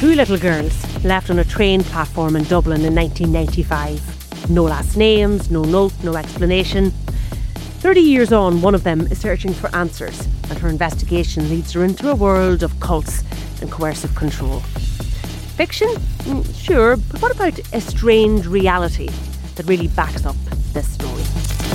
Two little girls left on a train platform in Dublin in 1995. No last names, no note, no explanation. 30 years on, one of them is searching for answers, and her investigation leads her into a world of cults and coercive control. Fiction? Sure, but what about a strange reality that really backs up this story?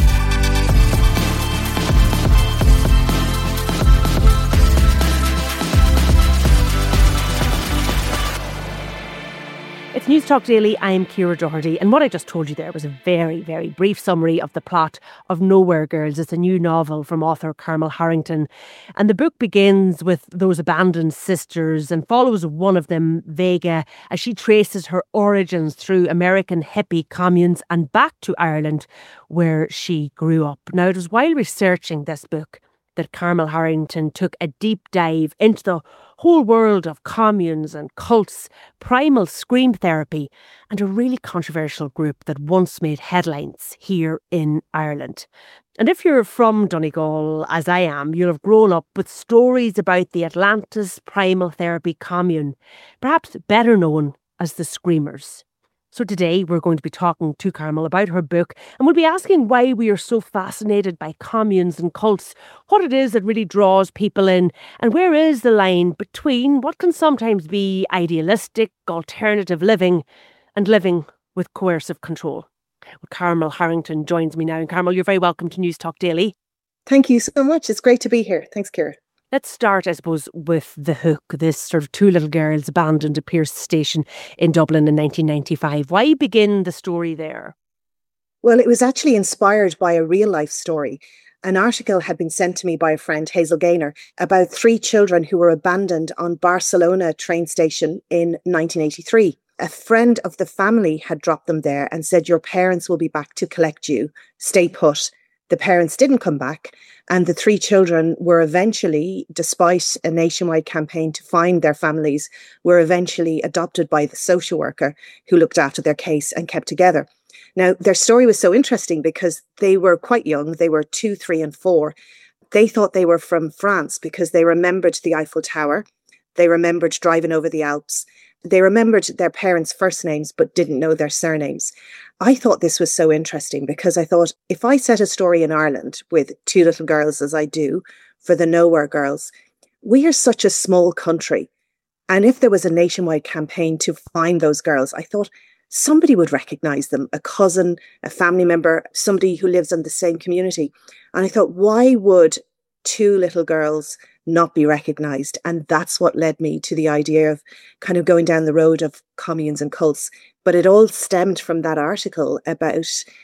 It's News Talk Daily. I'm Ciara Doherty, and what I just told you there was a very, very brief summary of the plot of Nowhere Girls. It's a new novel from author Carmel Harrington, and the book begins with those abandoned sisters and follows one of them, Vega, as she traces her origins through American hippie communes and back to Ireland, where she grew up. Now, it was while researching this book that Carmel Harrington took a deep dive into the whole world of communes and cults, primal scream therapy, and a really controversial group that once made headlines here in Ireland. And if you're from Donegal, as I am, you'll have grown up with stories about the Atlantis Primal Therapy Commune, perhaps better known as the Screamers. So today we're going to be talking to Carmel about her book, and we'll be asking why we are so fascinated by communes and cults, what it is that really draws people in, and where is the line between what can sometimes be idealistic, alternative living and living with coercive control. Well, Carmel Harrington joins me now. And Carmel, you're very welcome to News Talk Daily. Thank you so much. It's great to be here. Thanks, Ciara. Let's start, I suppose, with The Hook, this sort of two little girls abandoned at Pearse Station in Dublin in 1995. Why begin the story there? Well, it was actually inspired by a real life story. An article had been sent to me by a friend, Hazel Gaynor, about 3 children who were abandoned on Barcelona train station in 1983. A friend of the family had dropped them there and said, "Your parents will be back to collect you. Stay put." The parents didn't come back, and the 3 children were eventually, despite a nationwide campaign to find their families, were eventually adopted by the social worker who looked after their case and kept together. Now, their story was so interesting because they were quite young. They were 2, 3 and 4. They thought they were from France because they remembered the Eiffel Tower. They remembered driving over the Alps. They remembered their parents' first names but didn't know their surnames. I thought this was so interesting because I thought, if I set a story in Ireland with 2 little girls, as I do, for the Nowhere Girls, we are such a small country. And if there was a nationwide campaign to find those girls, I thought somebody would recognise them, a cousin, a family member, somebody who lives in the same community. And I thought, why would 2 little girls not be recognised? And that's what led me to the idea of kind of going down the road of communes and cults. But it all stemmed from that article about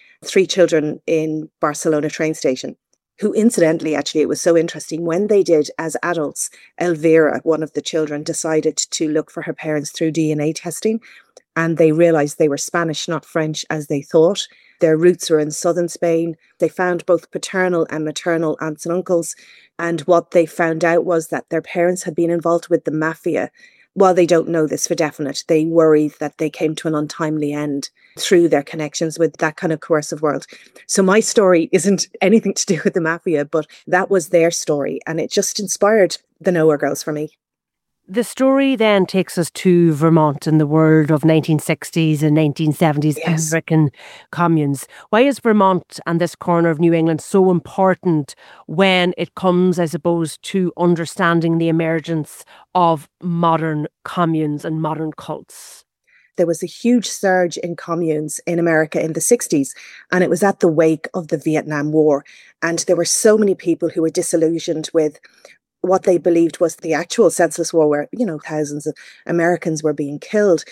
3 children in Barcelona train station, who incidentally, actually, it was so interesting, when they did as adults, Elvira, one of the children, decided to look for her parents through DNA testing, and they realised they were Spanish, not French, as they thought. Their roots were in southern Spain. They found both paternal and maternal aunts and uncles. And what they found out was that their parents had been involved with the mafia. While they don't know this for definite, they worry that they came to an untimely end through their connections with that kind of coercive world. So my story isn't anything to do with the mafia, but that was their story. And it just inspired the Nowhere Girls for me. The story then takes us to Vermont in the world of 1960s and 1970s Yes. American communes. Why is Vermont and this corner of New England so important when it comes, I suppose, to understanding the emergence of modern communes and modern cults? There was a huge surge in communes in America in the 60s, and it was at the wake of the Vietnam War. And there were so many people who were disillusioned with what they believed was the actual senseless war where, thousands of Americans were being killed.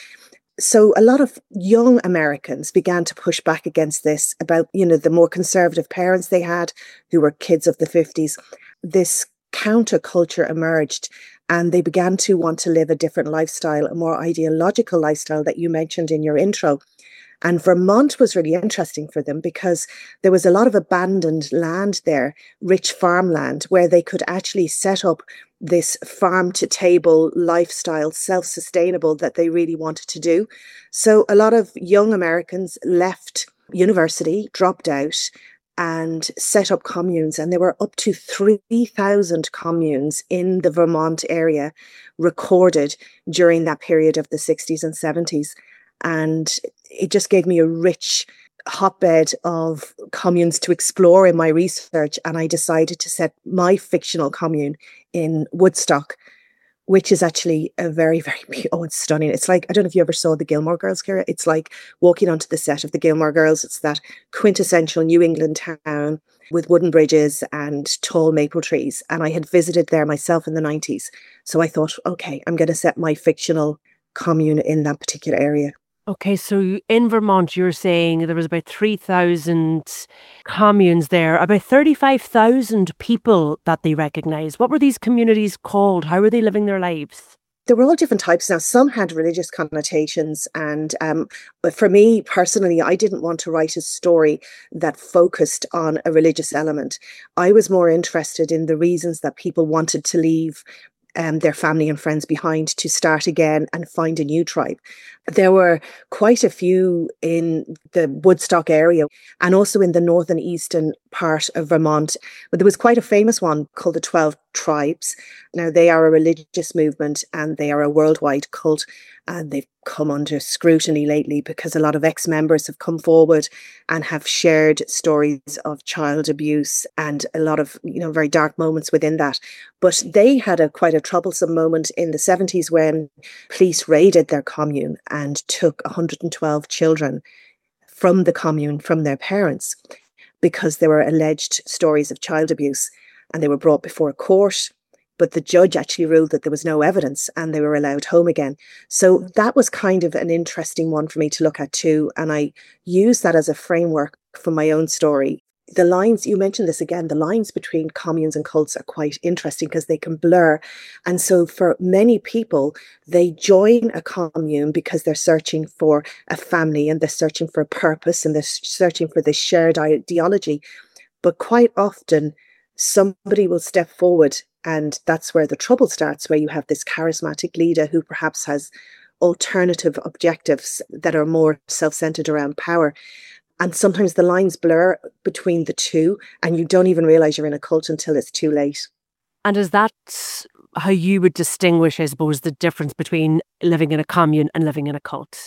So a lot of young Americans began to push back against this about, the more conservative parents they had who were kids of the 50s. This counterculture emerged and they began to want to live a different lifestyle, a more ideological lifestyle that you mentioned in your intro. And Vermont was really interesting for them because there was a lot of abandoned land there, rich farmland, where they could actually set up this farm-to-table lifestyle, self-sustainable, that they really wanted to do. So a lot of young Americans left university, dropped out, and set up communes. And there were up to 3,000 communes in the Vermont area recorded during that period of the 60s and 70s. And it just gave me a rich hotbed of communes to explore in my research. And I decided to set my fictional commune in Woodstock, which is actually a very, very, oh, it's stunning. It's like, I don't know if you ever saw the Gilmore Girls, Ciara. It's like walking onto the set of the Gilmore Girls. It's that quintessential New England town with wooden bridges and tall maple trees. And I had visited there myself in the 90s. So I thought, okay, I'm going to set my fictional commune in that particular area. Okay, so in Vermont, you're saying there was about 3,000 communes there, about 35,000 people that they recognised. What were these communities called? How were they living their lives? There were all different types. Now, some had religious connotations, and but for me personally, I didn't want to write a story that focused on a religious element. I was more interested in the reasons that people wanted to leave their family and friends behind to start again and find a new tribe. There were quite a few in the Woodstock area and also in the northern eastern part of Vermont. But there was quite a famous one called the 12 Tribes. Now, they are a religious movement and they are a worldwide cult. And they've come under scrutiny lately because a lot of ex-members have come forward and have shared stories of child abuse and a lot of, very dark moments within that. But they had quite a troublesome moment in the 70s when police raided their commune and took 112 children from the commune, from their parents, because there were alleged stories of child abuse, and they were brought before a court. But the judge actually ruled that there was no evidence and they were allowed home again. So that was kind of an interesting one for me to look at too. And I used that as a framework for my own story. The lines, you mentioned this again, the lines between communes and cults are quite interesting because they can blur. And so for many people, they join a commune because they're searching for a family and they're searching for a purpose and they're searching for this shared ideology. But quite often, somebody will step forward, and that's where the trouble starts, where you have this charismatic leader who perhaps has alternative objectives that are more self-centered around power. And sometimes the lines blur between the two, and you don't even realize you're in a cult until it's too late. And is that how you would distinguish, I suppose, the difference between living in a commune and living in a cult?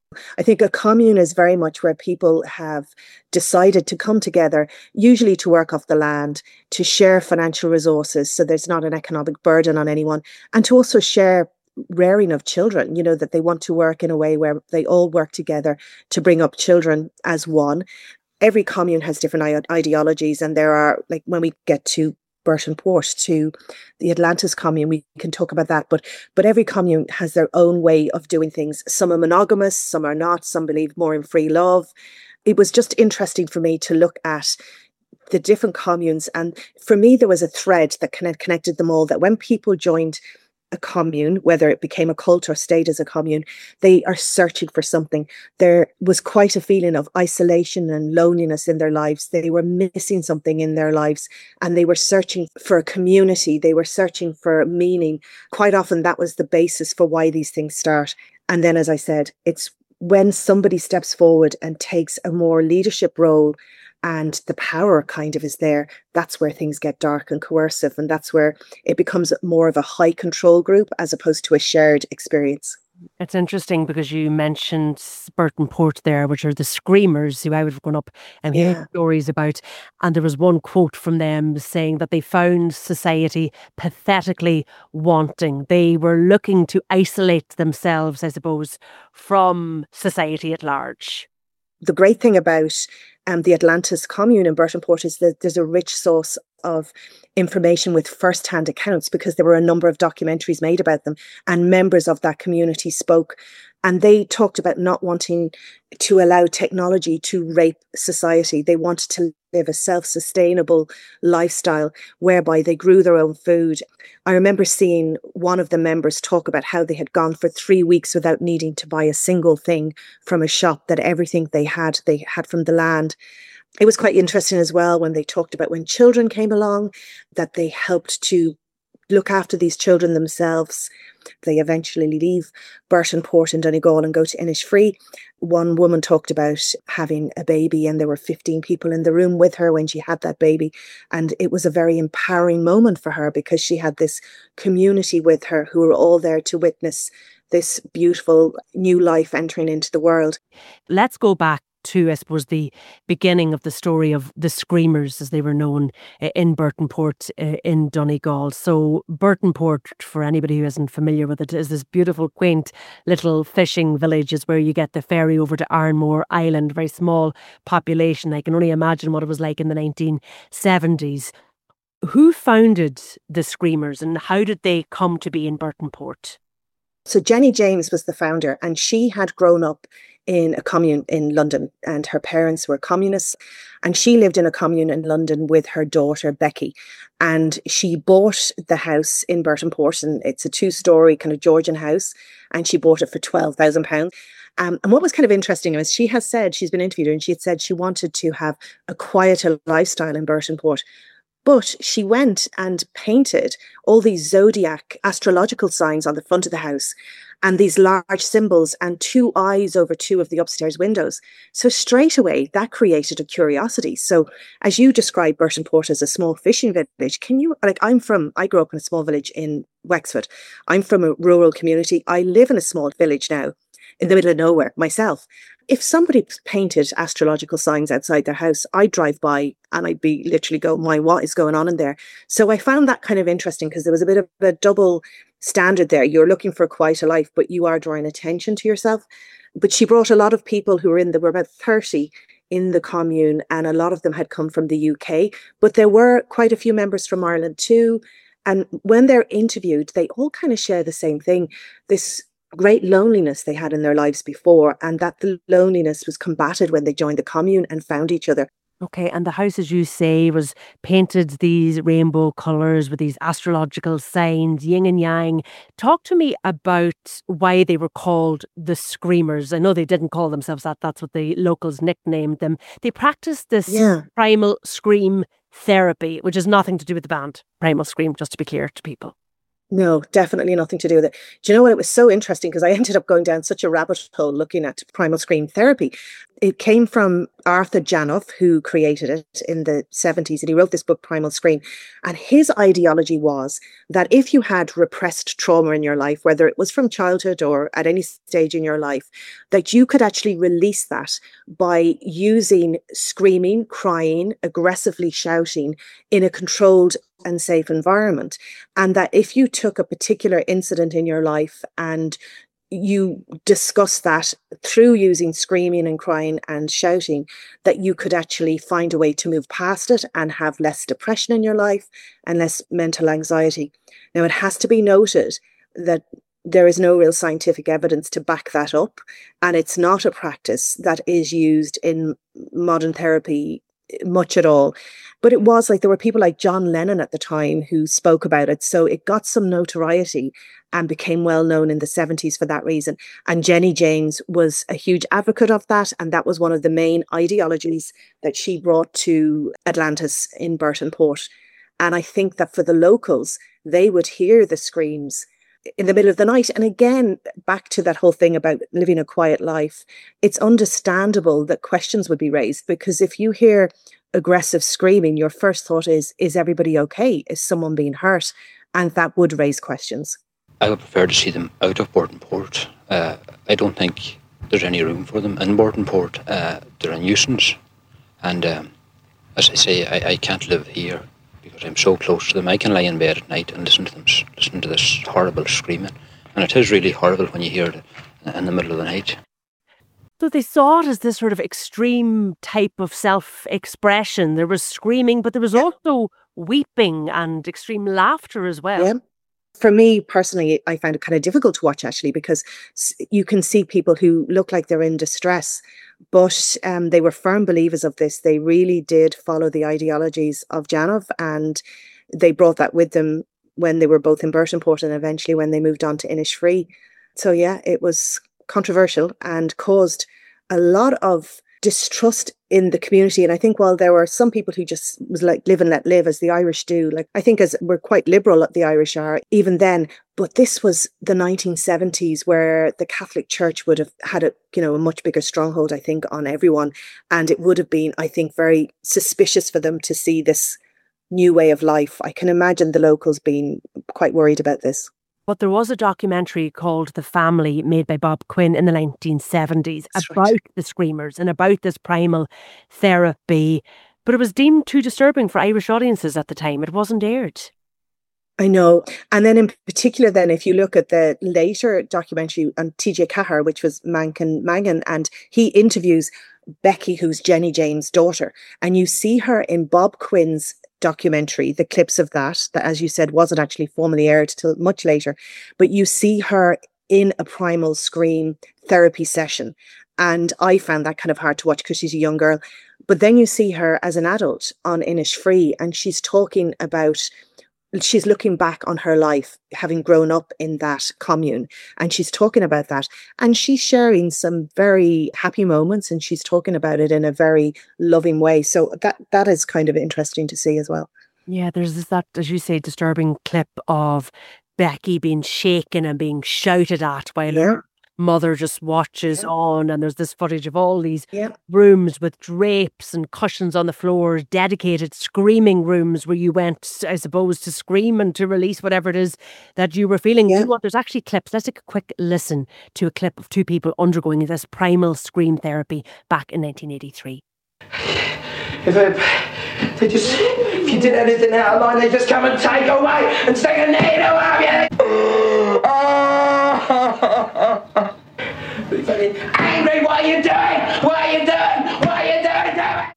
I think a commune is very much where people have decided to come together, usually to work off the land, to share financial resources so there's not an economic burden on anyone, and to also share rearing of children, that they want to work in a way where they all work together to bring up children as one. Every commune has different ideologies, and there are, like when we get to Burton Port, to the Atlantis commune, we can talk about that, but every commune has their own way of doing things. Some are monogamous, some are not, some believe more in free love. It was just interesting for me to look at the different communes, and for me there was a thread that connected them all, that when people joined a commune, whether it became a cult or stayed as a commune, they are searching for something. There was quite a feeling of isolation and loneliness in their lives. They were missing something in their lives and they were searching for a community. They were searching for meaning. Quite often that was the basis for why these things start. And then, as I said, it's when somebody steps forward and takes a more leadership role and the power kind of is there, that's where things get dark and coercive. And that's where it becomes more of a high control group as opposed to a shared experience. It's interesting because you mentioned Burton Port there, which are the Screamers, who I would have grown up and hearing stories about. And there was one quote from them saying that they found society pathetically wanting. They were looking to isolate themselves, I suppose, from society at large. The great thing about the Atlantis commune in Burton Port is that there's a rich source of information with first-hand accounts, because there were a number of documentaries made about them and members of that community spoke. And they talked about not wanting to allow technology to rape society. They wanted to live a self-sustainable lifestyle whereby they grew their own food. I remember seeing one of the members talk about how they had gone for 3 weeks without needing to buy a single thing from a shop, that everything they had from the land. It was quite interesting as well when they talked about when children came along, that they helped to look after these children themselves. They eventually leave Burtonport in Donegal and go to Innisfree. One woman talked about having a baby, and there were 15 people in the room with her when she had that baby. And it was a very empowering moment for her because she had this community with her who were all there to witness this beautiful new life entering into the world. Let's go back to, I suppose, the beginning of the story of the Screamers, as they were known, in Burtonport in Donegal. So Burtonport, for anybody who isn't familiar with it, is this beautiful, quaint little fishing village, is where you get the ferry over to Arnmore Island, very small population. I can only imagine what it was like in the 1970s. Who founded the Screamers and how did they come to be in Burtonport? So Jenny James was the founder, and she had grown up in a commune in London, and her parents were communists, and she lived in a commune in London with her daughter Becky, and she bought the house in Burtonport, and it's a 2-story kind of Georgian house, and she bought it for £12,000. And what was kind of interesting is she has said, she's been interviewed, and she had said she wanted to have a quieter lifestyle in Burtonport. But she went and painted all these zodiac astrological signs on the front of the house and these large symbols and 2 eyes over 2 of the upstairs windows. So straight away, that created a curiosity. So as you describe Burtonport as a small fishing village, I grew up in a small village in Wexford. I'm from a rural community. I live in a small village now in the middle of nowhere myself. If somebody painted astrological signs outside their house, I'd drive by and I'd be literally go, what is going on in there? So I found that kind of interesting because there was a bit of a double standard there. You're looking for quite a life, but you are drawing attention to yourself. But she brought a lot of people who there were about 30 in the commune, and a lot of them had come from the UK, but there were quite a few members from Ireland too. And when they're interviewed, they all kind of share the same thing. This great loneliness they had in their lives before, and that the loneliness was combated when they joined the commune and found each other. Okay, and the house, as you say, was painted these rainbow colours with these astrological signs, yin and yang. Talk to me about why they were called the Screamers. I know they didn't call themselves that. That's what the locals nicknamed them. They practiced this primal scream therapy, which has nothing to do with the band Primal Scream, just to be clear to people. No, definitely nothing to do with it. Do you know what? It was so interesting because I ended up going down such a rabbit hole looking at primal scream therapy. It came from Arthur Janov, who created it in the 70s, and he wrote this book, Primal Scream. And his ideology was that if you had repressed trauma in your life, whether it was from childhood or at any stage in your life, that you could actually release that by using screaming, crying, aggressively shouting in a controlled and safe environment. And that if you took a particular incident in your life and you discuss that through using screaming and crying and shouting, that you could actually find a way to move past it and have less depression in your life and less mental anxiety. Now, it has to be noted that there is no real scientific evidence to back that up, and it's not a practice that is used in modern therapy much at all. But it was like there were people like John Lennon at the time who spoke about it. So it got some notoriety and became well known in the 70s for that reason. And Jenny James was a huge advocate of that. And that was one of the main ideologies that she brought to Atlantis in Burtonport. And I think that for the locals, they would hear the screams in the middle of the night. And again, back to that whole thing about living a quiet life, it's understandable that questions would be raised, because if you hear aggressive screaming, your first thought is everybody okay? Is someone being hurt? And that would raise questions. I would prefer to see them out of Burtonport. I don't think there's any room for them in Burtonport. They're a nuisance. And as I say, I can't live here because I'm so close to them. I can lie in bed at night and listen to this horrible screaming. And it is really horrible when you hear it in the middle of the night. So they saw it as this sort of extreme type of self-expression. There was screaming, but there was also weeping and extreme laughter as well. Yeah. For me personally, I found it kind of difficult to watch, actually, because you can see people who look like they're in distress, but they were firm believers of this. They really did follow the ideologies of Janov, and they brought that with them when they were both in Burtonport and eventually when they moved on to Innisfree. So yeah, it was controversial and caused a lot of distrust in the community. And I think while there were some people who just was like live and let live, as the Irish do, like I think as we're quite liberal, the Irish are even then. But this was the 1970s, where the Catholic Church would have had a much bigger stronghold, I think, on everyone. And it would have been, I think, very suspicious for them to see this new way of life. I can imagine the locals being quite worried about this. But there was a documentary called The Family, made by Bob Quinn in the 1970s, That's about right. the Screamers and about this primal therapy. But it was deemed too disturbing for Irish audiences at the time. It wasn't aired. I know. And then in particular, then, if you look at the later documentary on TJ Cahir, which was Mankin Mangan, and he interviews Becky, who's Jenny James' daughter, and you see her in Bob Quinn's documentary, the clips of that, as you said, wasn't actually formally aired till much later, but you see her in a primal scream therapy session. And I found that kind of hard to watch because she's a young girl. But then you see her as an adult on Innisfree, and she's talking about, she's looking back on her life, having grown up in that commune, and she's talking about that, and she's sharing some very happy moments, and she's talking about it in a very loving way. So that is kind of interesting to see as well. Yeah, there's that, as you say, disturbing clip of Becky being shaken and being shouted at while her mother just watches on, and there's this footage of all these rooms with drapes and cushions on the floor, dedicated screaming rooms where you went, I suppose, to scream and to release whatever it is that you were feeling. You know what, there's actually clips. Let's take a quick listen to a clip of two people undergoing this primal scream therapy back in 1983. If you did anything out of line, they just come and take away and stick a needle up you. Angry, what are you doing? What are you doing? What are you doing?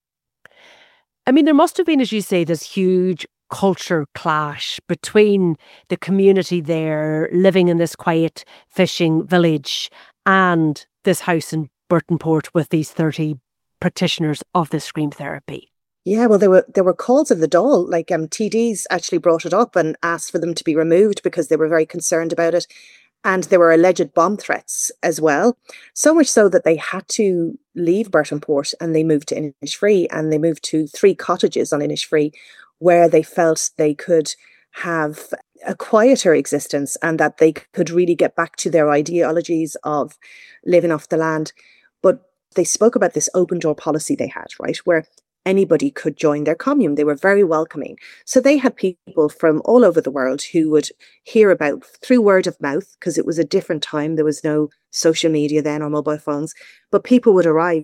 I mean, there must have been, as you say, this huge culture clash between the community there living in this quiet fishing village and this house in Burtonport with these 30 practitioners of this scream therapy. Yeah, well, there were calls of the Dáil. Like TDs actually brought it up and asked for them to be removed because they were very concerned about it. And there were alleged bomb threats as well. So much so that they had to leave Burtonport and they moved to Innisfree, and they moved to 3 cottages on Innisfree where they felt they could have a quieter existence and that they could really get back to their ideologies of living off the land. But they spoke about this open door policy they had, right, where anybody could join their commune. They were very welcoming. So they had people from all over the world who would hear about, through word of mouth, because it was a different time. There was no social media then or mobile phones, but people would arrive.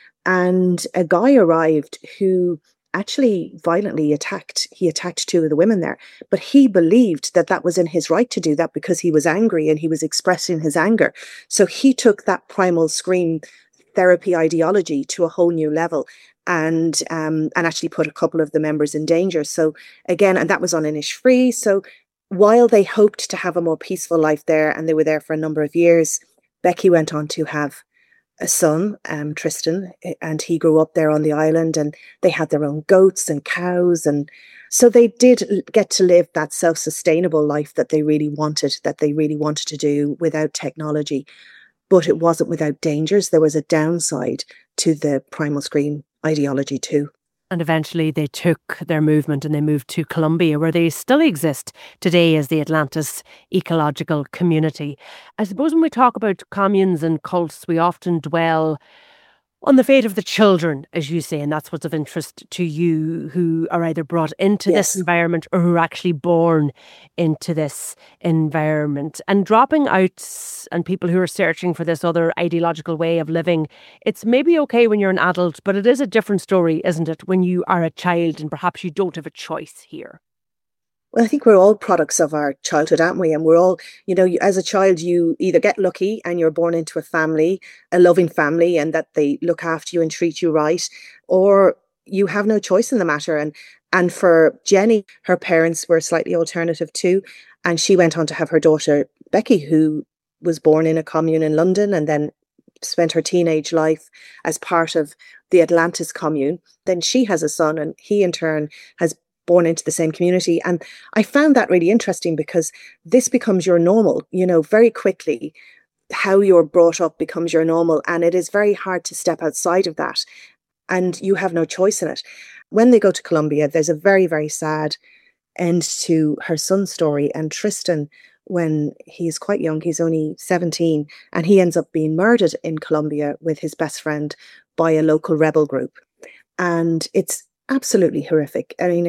And a guy arrived who actually violently attacked 2 of the women there. But he believed that that was in his right to do that because he was angry and he was expressing his anger. So he took that primal scream therapy ideology to a whole new level, and actually put a couple of the members in danger. So again, and that was on Innisfree. So while they hoped to have a more peaceful life there, and they were there for a number of years, Becky went on to have a son, Tristan, and he grew up there on the island, and they had their own goats and cows, and so they did get to live that self-sustainable life that they really wanted to do without technology. But it wasn't without dangers. There was a downside to the primal scream ideology too. And eventually they took their movement and they moved to Colombia, where they still exist today as the Atlantis Ecological Community. I suppose when we talk about communes and cults, we often dwell on the fate of the children, as you say, and that's what's of interest to you, who are either brought into this environment or who are actually born into this environment. And dropping out, and people who are searching for this other ideological way of living, it's maybe okay when you're an adult, but it is a different story, isn't it, when you are a child and perhaps you don't have a choice here? Well, I think we're all products of our childhood, aren't we? And we're all, as a child, you either get lucky and you're born into a family, a loving family, and that they look after you and treat you right, or you have no choice in the matter. And for Jenny, her parents were slightly alternative too. And she went on to have her daughter, Becky, who was born in a commune in London and then spent her teenage life as part of the Atlantis commune. Then she has a son, and he in turn has born into the same community. And I found that really interesting because this becomes your normal, very quickly. how you're brought up becomes your normal. And it is very hard to step outside of that. And you have no choice in it. When they go to Colombia, there's a very, very sad end to her son's story. And Tristan, when he's quite young, he's only 17, and he ends up being murdered in Colombia with his best friend by a local rebel group. And it's absolutely horrific. I mean,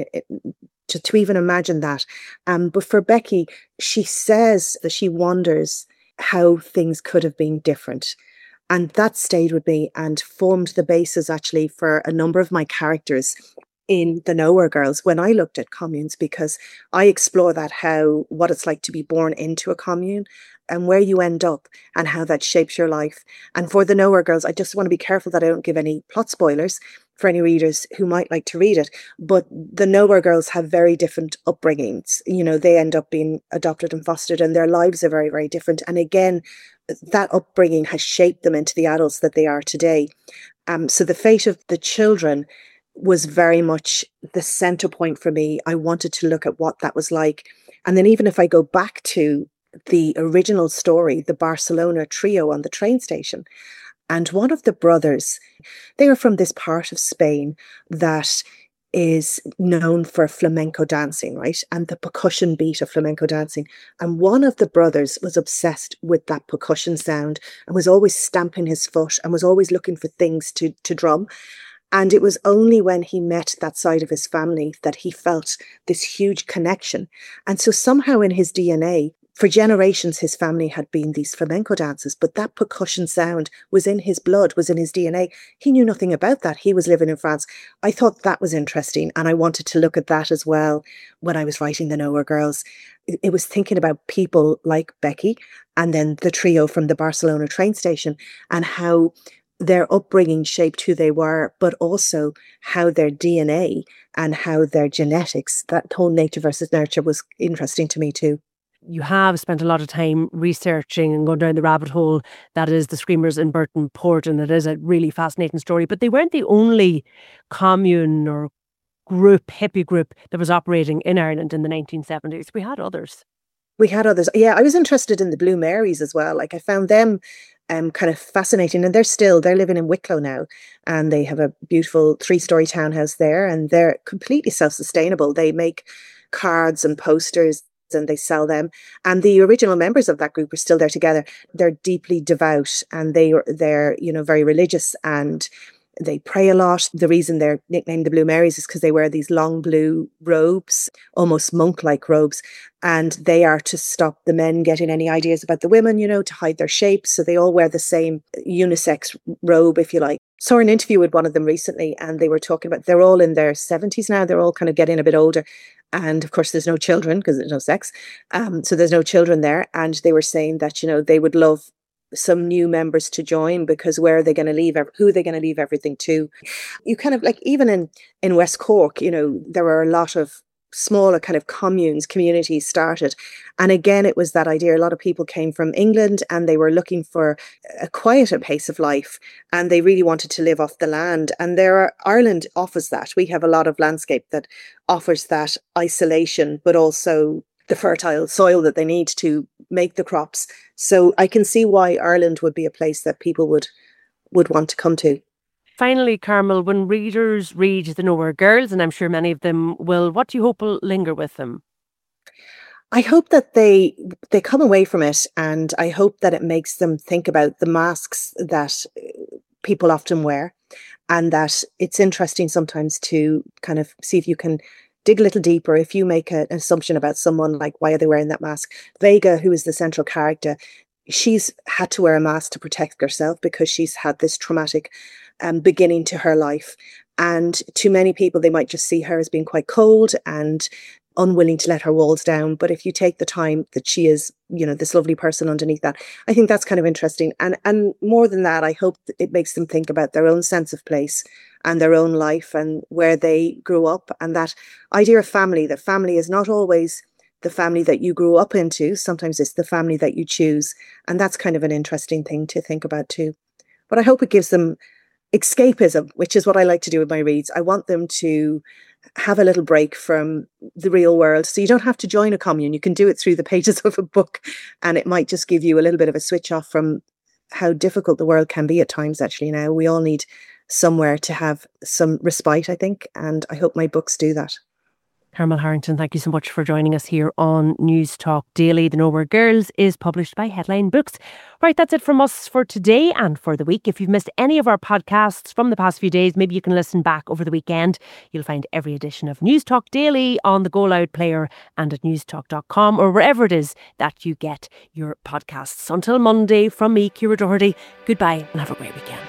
to even imagine that. But for Becky, she says that she wonders how things could have been different. And that stayed with me and formed the basis actually for a number of my characters in the Nowhere Girls when I looked at communes, because I explore that, what it's like to be born into a commune and where you end up and how that shapes your life. And for the Nowhere Girls, I just want to be careful that I don't give any plot spoilers for any readers who might like to read it. But the Nowhere Girls have very different upbringings. You know, they end up being adopted and fostered, and their lives are very, very different. And again, that upbringing has shaped them into the adults that they are today. So the fate of the children was very much the center point for me. I wanted to look at what that was like. And then even if I go back to the original story, the Barcelona trio on the train station, and one of the brothers, they are from this part of Spain that is known for flamenco dancing, right? And the percussion beat of flamenco dancing. And one of the brothers was obsessed with that percussion sound and was always stamping his foot and was always looking for things to drum. And it was only when he met that side of his family that he felt this huge connection. And so somehow in his DNA, for generations, his family had been these flamenco dancers, but that percussion sound was in his blood, was in his DNA. He knew nothing about that. He was living in France. I thought that was interesting, and I wanted to look at that as well when I was writing The Nowhere Girls. It was thinking about people like Becky and then the trio from the Barcelona train station and how their upbringing shaped who they were, but also how their DNA and how their genetics, that whole nature versus nurture, was interesting to me too. You have spent a lot of time researching and going down the rabbit hole that is the Screamers in Burton Port, and it is a really fascinating story. But they weren't the only commune or hippie group that was operating in Ireland in the 1970s. We had others. We had others. Yeah, I was interested in the Blue Marys as well. Like I found them kind of fascinating, and they're living in Wicklow now, and they have a beautiful 3-story townhouse there, and they're completely self-sustainable. They make cards and posters and they sell them, and the original members of that group are still there together. They're deeply devout, and they're very religious, and they pray a lot. The reason they're nicknamed the Blue Marys is because they wear these long blue robes, almost monk-like robes, and they are to stop the men getting any ideas about the women, to hide their shapes. So they all wear the same unisex robe, if you like. Saw an interview with one of them recently, and they were talking about, they're all in their 70s now. They're all kind of getting a bit older. And of course, there's no children because there's no sex. So there's no children there. And they were saying that, they would love some new members to join, because where are they going to leave? Who are they going to leave everything to? You kind of like, even in West Cork, there were a lot of smaller kind of communities started. And again, it was that idea. A lot of people came from England and they were looking for a quieter pace of life, and they really wanted to live off the land. And Ireland offers that. We have a lot of landscape that offers that isolation, but also the fertile soil that they need to make the crops. So I can see why Ireland would be a place that people would want to come to. Finally, Carmel, when readers read The Nowhere Girls, and I'm sure many of them will, what do you hope will linger with them? I hope that they come away from it, and I hope that it makes them think about the masks that people often wear, and that it's interesting sometimes to kind of see if you can dig a little deeper. If you make an assumption about someone, like, why are they wearing that mask? Vega, who is the central character, she's had to wear a mask to protect herself because she's had this traumatic beginning to her life. And to many people, they might just see her as being quite cold and unwilling to let her walls down. But if you take the time that she is, this lovely person underneath that, I think that's kind of interesting. And more than that, I hope that it makes them think about their own sense of place and their own life and where they grew up. And that idea of family, that family is not always the family that you grew up into. Sometimes it's the family that you choose. And that's kind of an interesting thing to think about too. But I hope it gives them escapism, which is what I like to do with my reads. I want them to have a little break from the real world. So you don't have to join a commune. You can do it through the pages of a book, and it might just give you a little bit of a switch off from how difficult the world can be at times. Actually, now we all need somewhere to have some respite, I think, and I hope my books do that. Carmel Harrington, thank you so much for joining us here on News Talk Daily. The Nowhere Girls is published by Headline Books. Right, that's it from us for today and for the week. If you've missed any of our podcasts from the past few days, maybe you can listen back over the weekend. You'll find every edition of News Talk Daily on the Go Loud player and at newstalk.com or wherever it is that you get your podcasts. Until Monday, from me, Ciara Doherty, goodbye and have a great weekend.